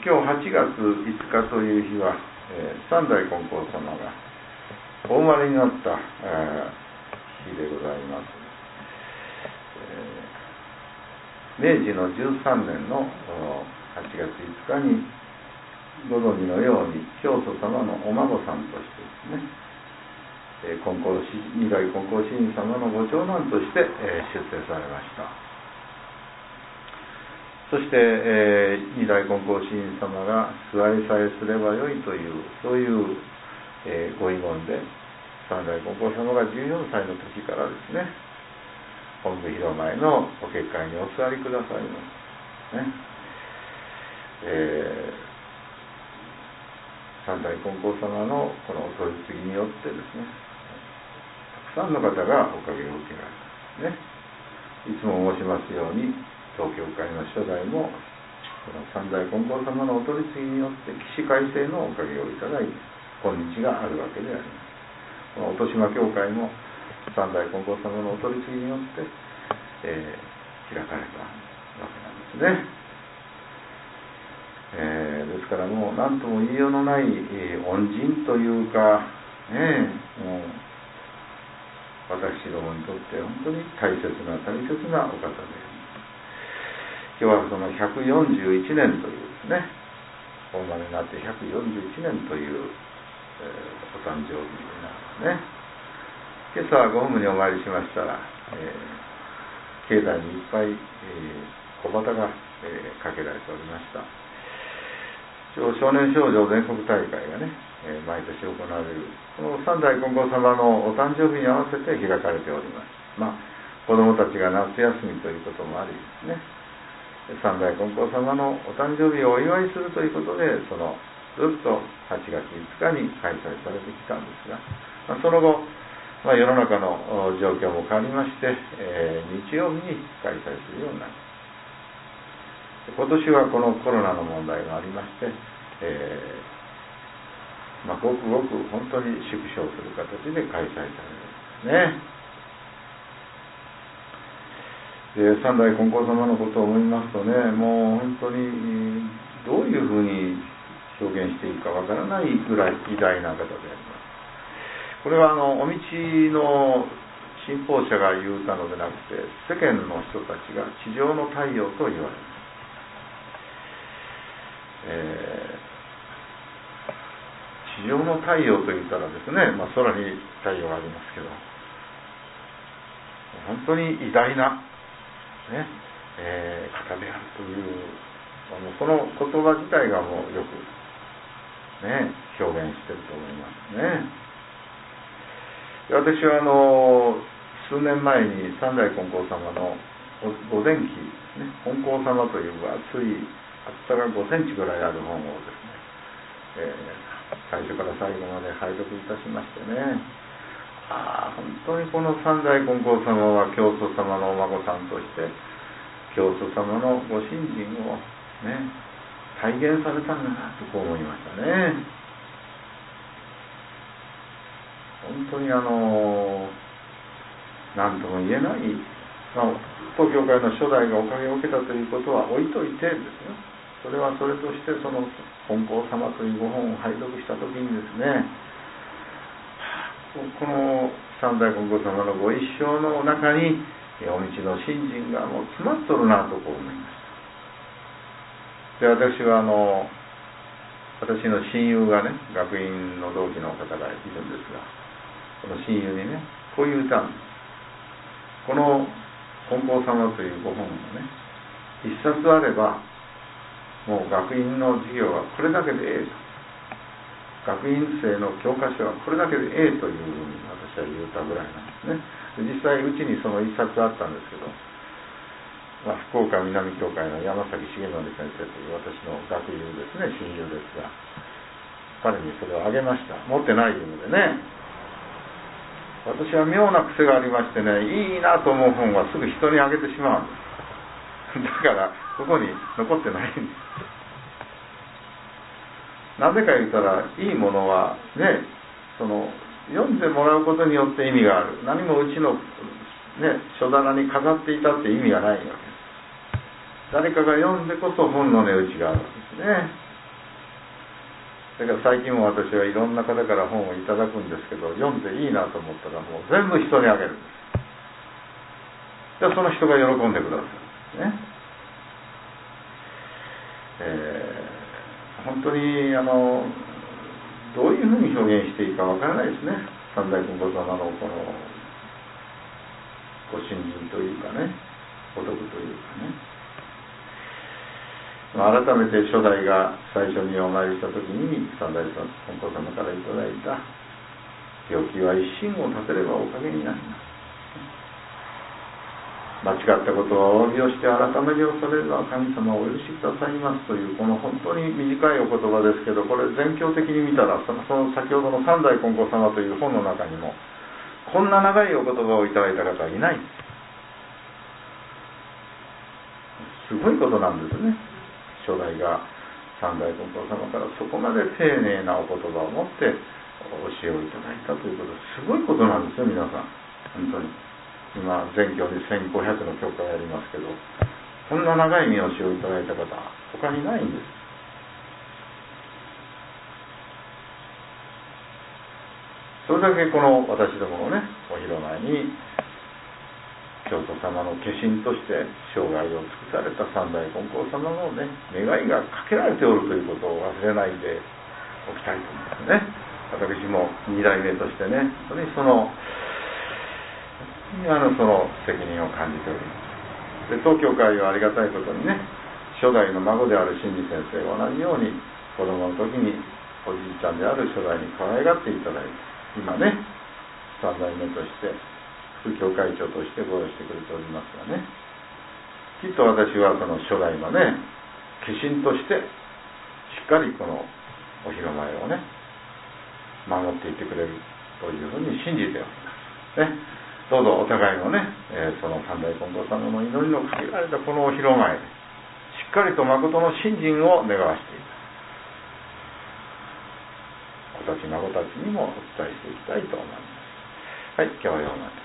今日8月5日という日は、三代金光様がお生まれになった、日でございます。明治の13年の8月5日にご存知のように教祖様のお孫さんとしてですね、二代金光神院様のご長男として、出世されました。そして、二代金光神院様が座りさえすればよいというそういう、ご遺言で三代金光様が14歳の時からですね、本部広前のお結界にお座りくださいますね。三代金光様のこのお取り次ぎによってですね、たくさんの方がおかげを受けられた、ね、いつも申しますように東京会の初代もこの三代金光様のお取り次ぎによって起死回生のおかげをいただいて今日があるわけであります。この音島教会も三代金光様のお取り次ぎによって、開かれたわけなんですね。ですからもう何とも言いようのない恩人というか、もう私どもにとって本当に大切なお方であります。今日はその141年というですね、お生まれになって141年という、お誕生日なんですね。今朝ご本部にお参りしましたら、境内にいっぱい、小旗が、かけられておりました。少年少女全国大会がね、毎年行われるこの三代金光様のお誕生日に合わせて開かれております。子どもたちが夏休みということもありですね、三代金光様のお誕生日をお祝いするということでずっと8月5日に開催されてきたんですが、その後、世の中の状況も変わりまして、日曜日に開催するようになります。今年はこのコロナの問題がありまして、ごくごく本当に縮小する形で開催されるんですね。で、三代金光様のことを思いますとね、もう本当にどういうふうに表現していいかわからないぐらい偉大な方であります。これはお道の信奉者が言うたのでなくて、世間の人たちが地上の太陽と言われます。地上の太陽といったらですね、空に太陽がありますけど、本当に偉大な、方であるというこの言葉自体がもうよく、表現していると思いますね。私は数年前に三代金光様のご前期ですね、金光様という厚さが5センチぐらいある本をですね、最初から最後まで拝読いたしましてね、本当にこの三代金光様は教祖様のお孫さんとして教祖様のご信心を体現されたんだなとこう思いましたね。本当に何とも言えない、東京会の初代がおかげを受けたということは置いといてですね、それはそれとしてその金光様というご本を拝読したときにですね、この三代金光様のご一生の中にお道の信心がもう詰まっとるなとこう思いました。で、私は私の親友がね、学院の同期の方がいるんですが、この親友にね、こういう歌なんです。この金光様というご本をね、一冊あればもう学院の授業はこれだけでと、学院生の教科書はこれだけでというふうに私は言ったぐらいなんですね。実際うちにその一冊あったんですけど、福岡南教会の山崎重則先生という私の学友ですね、親友ですが、彼にそれをあげました。持ってないのでね、私は妙な癖がありましてね、いいなと思う本はすぐ人にあげてしまうんです。だからここに残ってないんです。なぜか言ったら、いいものはね、読んでもらうことによって意味がある。何もうちの書棚に飾っていたって意味がないわけです。誰かが読んでこそ本の値打ちがあるわけですね。 だから最近も私はいろんな方から本をいただくんですけど、読んでいいなと思ったらもう全部人にあげるんです。でその人が喜んでくださるね。本当にどういうふうに表現していいかわからないですね。三代金剛様のこのご信心というかね、お徳というかね。改めて初代が最初にお参りした時に三代金剛様からいただいた病気は一心を立てればおかげになります。間違ったことはお詫びをして改めりをされれば神様をお許しくださいますというこの本当に短いお言葉ですけど、これ全教的に見たらその先ほどの三代金剛様という本の中にもこんな長いお言葉をいただいた方はいない。すごいことなんですね。初代が三代金剛様からそこまで丁寧なお言葉を持って教えをいただいたということすごいことなんですよ。皆さん本当に今全教に1500の教会ありますけど、こんな長い見教えをいただいた方他にないんです。それだけこの私どものねお披露前に教祖様の化身として生涯を尽くされた三代金剛様のね願いがかけられておるということを忘れないでおきたいと思いますね。私も2代目としてね本当にその責任を感じております。で当教会はありがたいことにね初代の孫である真理先生が同じように子供の時におじいちゃんである初代に可愛がっていただいて今ね3代目として副教会長としてご用意してくれておりますがね、きっと私はその初代のね化身としてしっかりこのお披露前をね守っていってくれるというふうに信じておりますね。どうぞお互いのね、その三代金剛様の祈りのかけられたこのお披露前でしっかりと誠の信心を願わしていく子たち孫たちにもお伝えしていきたいと思います。はい、今日はような